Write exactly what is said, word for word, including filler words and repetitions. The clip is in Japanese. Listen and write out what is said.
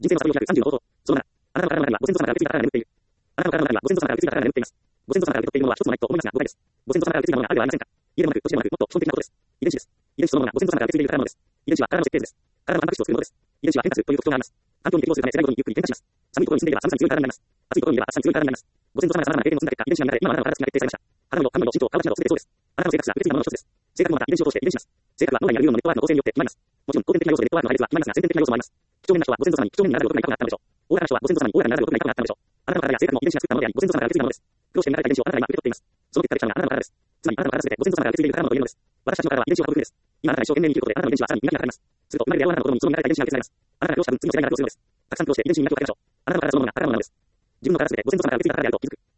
人生の旅を開くさんじゅうの方法。そのなら、あなたの体の中にはご先祖様から受け継いだ体が眠っている。あなたの体の中にはご先祖様から受け継いだ体が眠っています。ご先祖様から受け取っているものは一つもないと思いますが、誤解です。ご先祖様から受け継いだものがあるではありませんか。家でもなく、土地でもなく、もっと基本的なことです。遺伝子です。遺伝子そのものがご先祖様から受け継いでいる体のものです。遺伝子は体の設計図です。体のタンパク質を作るものです。遺伝子は変化するという特徴があります。環境に適応するため世代ごとにゆっくり変化します。寒いところに住んでいれば寒さに強い体になります。暑いところにいれば暑さに強い体になります。ご先祖様が様々な経験を積んだ結果、遺伝子が乱れ、今のあなたの体つきが決定されました。肌の色、髪の色、身長、顔立ちなど全てそうです。あなたの性格が受け継いだものの一つです。性格もまた遺伝子を通して遺伝します。性格は脳内にあるイオンのネットワークの構成によって決まります。もちろん後天的な要素でネットワークの配列は決まりますが、先天的な要素もあります。几帳面な人はご先祖様に几帳面になられることが痛くなったのでしょう。大柄な人はご先祖様に大柄になられることが痛くなったのでしょう。あなたの体や性格も遺伝子が作ったものであり、ご先祖様から受け継いだものです。苦労して磨かれた遺伝子をあなたが今受け取っています。その結果できたのがあなたの体です。つまりあなたの体すべてご先祖様から受け継いでいる体のというのです。私たちの体は遺伝子を運ぶ船です。今あなたが一生懸命に生きることで、あなたの遺伝子はさらに磨き上がります。すると、生まれるであろうあなたの子供にその磨かれた遺伝子が受け継がれます。あなたが苦労した分、次の世代が苦労するのです。たくさん苦労して遺伝子に磨きをかけましょう。あなたの体そのものが体のものです。自分の体すべてご先祖様から受け継いだ体であると気づく。